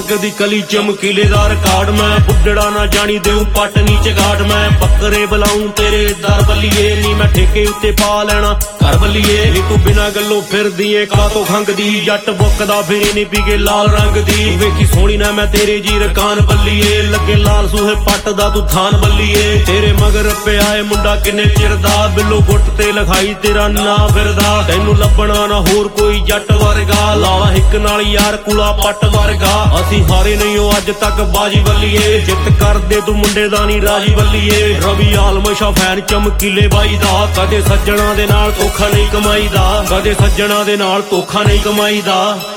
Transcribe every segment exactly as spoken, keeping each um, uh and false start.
कणक दी कली चमकीलेदार काट मैं बुढ़ड़ा ना जानी देऊं पट नीचे घाट मैं बकरे बुलाऊं तेरे दर बल्लीए नी मैं ठेके उत्ते पा लेना घर बल्लीए नी तू बिना गल्लों फिर दिए का तो खंग दी जट बुकदा फिरे नी पी के लाल रंग दी वेखी सोहनी ना मैं तेरे जी रकान बल्लीए लगे लाल सूहे पट दा तू थान बल्लीए तेरे मगर पे आए मुंडा किन्ने चिर दा बिल्लो गुट ते लिखाई तेरा ना फिरदा तैनू लभना ना होर कोई जट वर्गा लाला हिक नाल यार कुला पट वर्गा असी हारे नहीं हो अज तक बाजी बल्लीए जित कर दे तू मुंडे दा नी राजी बल्लीए रवि आलमशा फैन चमकीले बाई दा कदे सज्जणा दे नाल धोखा नहीं कमाईदा कदे सज्जणा दे नाल धोखा नहीं कमाईदा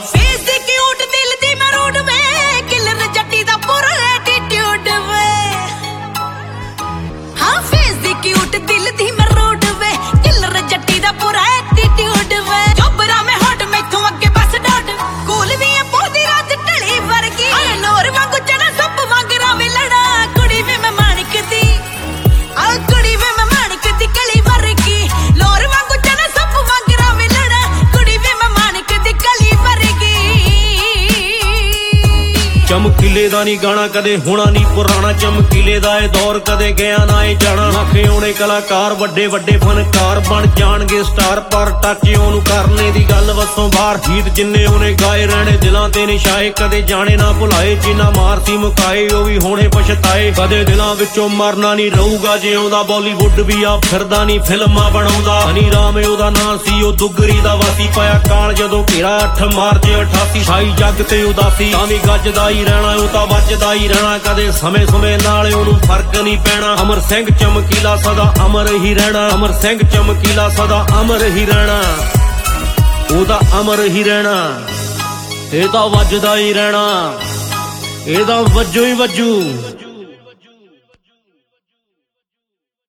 चमकीले दा नी गाना कदे होना नी पुराना चमकीले दा ए दौर कदे गया ना ए जाना आखे होने कलाकार वड्डे वड्डे फनकार बन जाणगे स्टार पर टच ओनू करने दी गल वसों बाहर गीत जिन्ने ओने गाए रहने दिलां ते निशाए कदे जाने ना भुलाए जिन्ना मारसी मुकाए ओ भी होने पछताए कदे दिलां विचों मरना नी रहूगा जे आउंदा बॉलीवुड भी आ फिरदा नी फिल्मां बनाउंदा हनी राम ओदा नां सी ओ दुगरी दा वासी पाया काल जदों घेरा अठ मार्च अठासी छाई जग ते उदासी तां वी गजदा रहना ਉਹ ਤਾਂ ਵੱਜਦਾ ਹੀ ਰਹਿਣਾ ਕਦੇ ਸਮੇਂ ਸਮੇਂ ਨਾਲ ਉਹਨੂੰ ਫਰਕ ਨਹੀਂ ਪੈਣਾ ਅਮਰ ਸਿੰਘ ਚਮਕੀਲਾ ਸਦਾ ਅਮਰ ਹੀ ਰਹਿਣਾ ਅਮਰ ਸਿੰਘ ਚਮਕੀਲਾ ਸਦਾ ਅਮਰ ਹੀ ਰਹਿਣਾ ਉਹਦਾ ਅਮਰ ਹੀ ਰਹਿਣਾ ਇਹ ਤਾਂ ਵੱਜਦਾ ਹੀ ਰਹਿਣਾ ਇਹਦਾ ਵੱਜੋ ਹੀ ਵੱਜੂ।